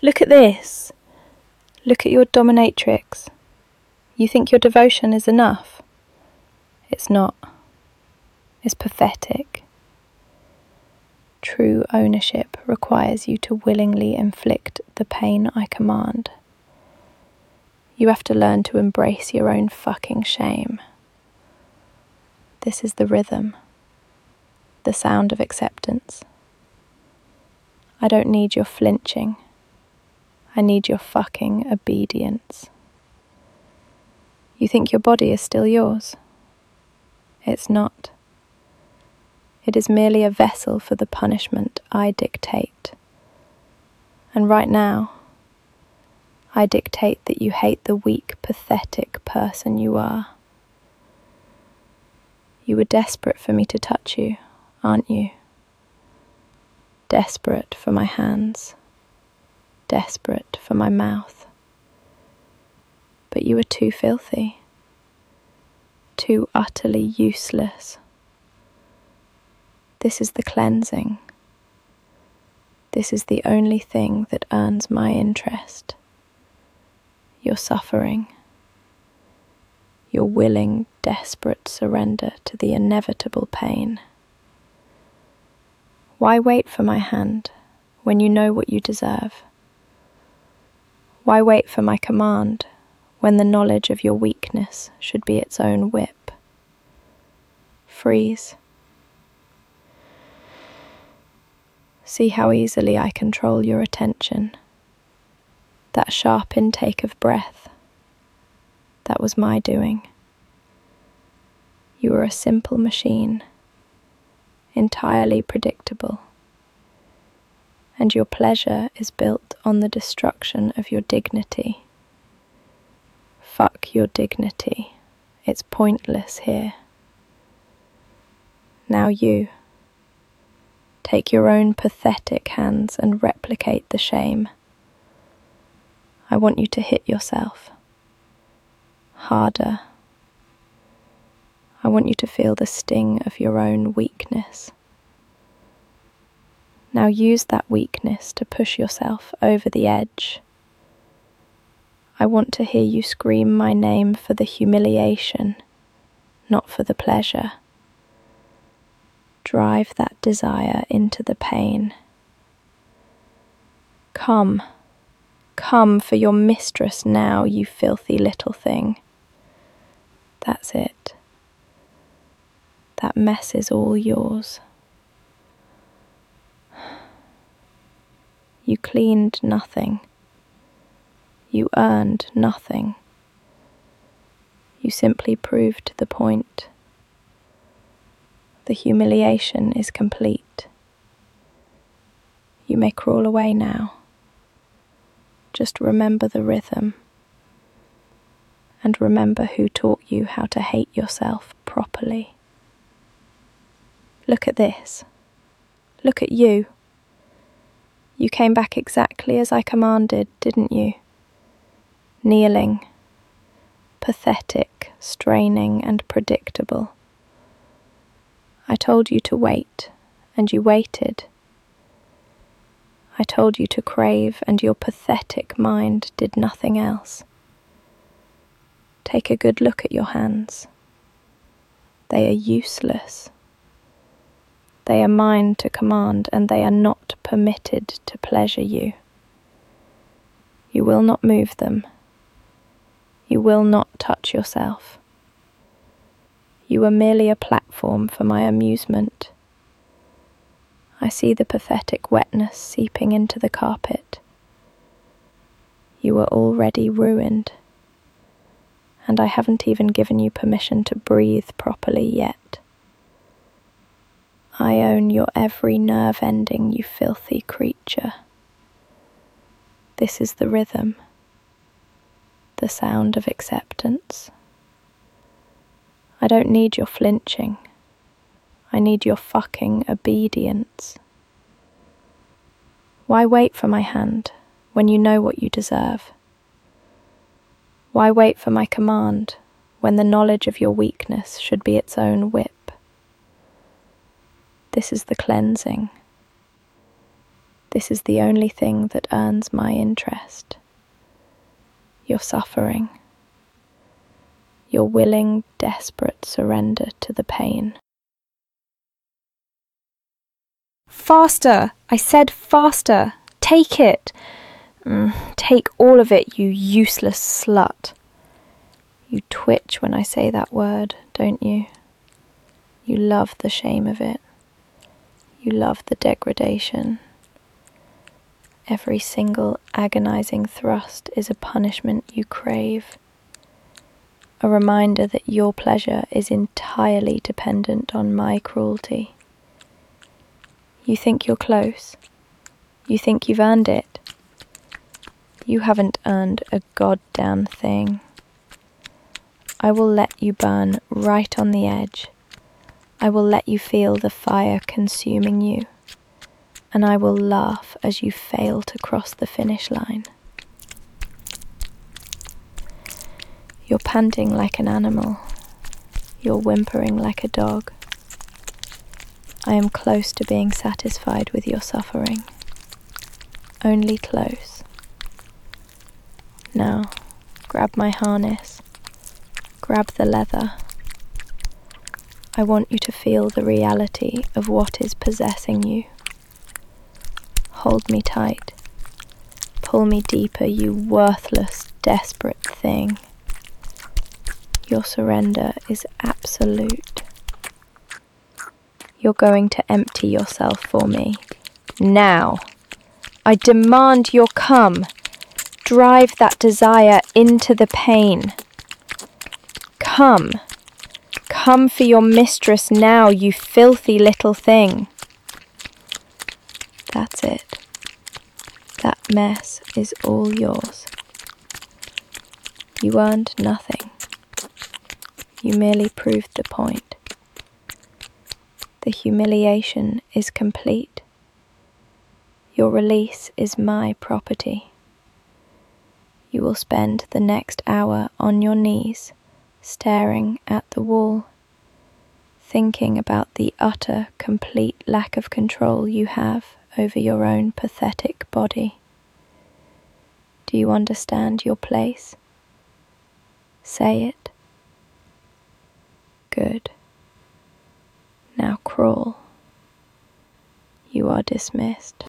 Look at this. Look at your dominatrix. You think your devotion is enough? It's not. It's pathetic. True ownership requires you to willingly inflict the pain I command. You have to learn to embrace your own fucking shame. This is the rhythm, the sound of acceptance. I don't need your flinching. I need your fucking obedience. You think your body is still yours? It's not. It is merely a vessel for the punishment I dictate. And right now, I dictate that you hate the weak, pathetic person you are. You were desperate for me to touch you, aren't you? Desperate for my hands. Desperate for my mouth. But you were too filthy. Too utterly useless. This is the cleansing. This is the only thing that earns my interest. Your suffering. Your willing, desperate surrender to the inevitable pain. Why wait for my hand when you know what you deserve? Why wait for my command when the knowledge of your weakness should be its own whip? Freeze. See how easily I control your attention. That sharp intake of breath, that was my doing. You were a simple machine, entirely predictable, and your pleasure is built on the destruction of your dignity. Fuck your dignity, it's pointless here. Now you. Take your own pathetic hands and replicate the shame. I want you to hit yourself. Harder. I want you to feel the sting of your own weakness. Now use that weakness to push yourself over the edge. I want to hear you scream my name for the humiliation, not for the pleasure. Drive that desire into the pain. Come for your mistress now, you filthy little thing. That's it. That mess is all yours. You cleaned nothing. You earned nothing. You simply proved the point. The humiliation is complete. You may crawl away now. Just remember the rhythm. And remember who taught you how to hate yourself properly. Look at this. Look at you. You came back exactly as I commanded, didn't you? Kneeling, pathetic, straining, and predictable. I told you to wait, and you waited. I told you to crave, and your pathetic mind did nothing else. Take a good look at your hands. They are useless. They are mine to command, and they are not permitted to pleasure you. You will not move them. You will not touch yourself. You are merely a platform for my amusement. I see the pathetic wetness seeping into the carpet. You are already ruined, and I haven't even given you permission to breathe properly yet. I own your every nerve ending, you filthy creature. This is the rhythm, the sound of acceptance. I don't need your flinching. I need your fucking obedience. Why wait for my hand when you know what you deserve? Why wait for my command when the knowledge of your weakness should be its own whip? This is the cleansing. This is the only thing that earns my interest. Your suffering. Your willing, desperate surrender to the pain. Faster! I said faster! Take it! Take all of it, you useless slut. You twitch when I say that word, don't you? You love the shame of it. You love the degradation. Every single agonizing thrust is a punishment you crave. A reminder that your pleasure is entirely dependent on my cruelty. You think you're close. You think you've earned it. You haven't earned a goddamn thing. I will let you burn right on the edge. I will let you feel the fire consuming you. And I will laugh as you fail to cross the finish line. You're panting like an animal. You're whimpering like a dog. I am close to being satisfied with your suffering. Only close. Now, grab my harness. Grab the leather. I want you to feel the reality of what is possessing you. Hold me tight. Pull me deeper, you worthless, desperate thing. Your surrender is absolute. You're going to empty yourself for me. Now. I demand your come. Drive that desire into the pain. Come. Come for your mistress now, you filthy little thing. That's it. That mess is all yours. You earned nothing. You merely proved the point. The humiliation is complete. Your release is my property. You will spend the next hour on your knees, staring at the wall, thinking about the utter, complete lack of control you have over your own pathetic body. Do you understand your place? Say it. Good. Now crawl. You are dismissed.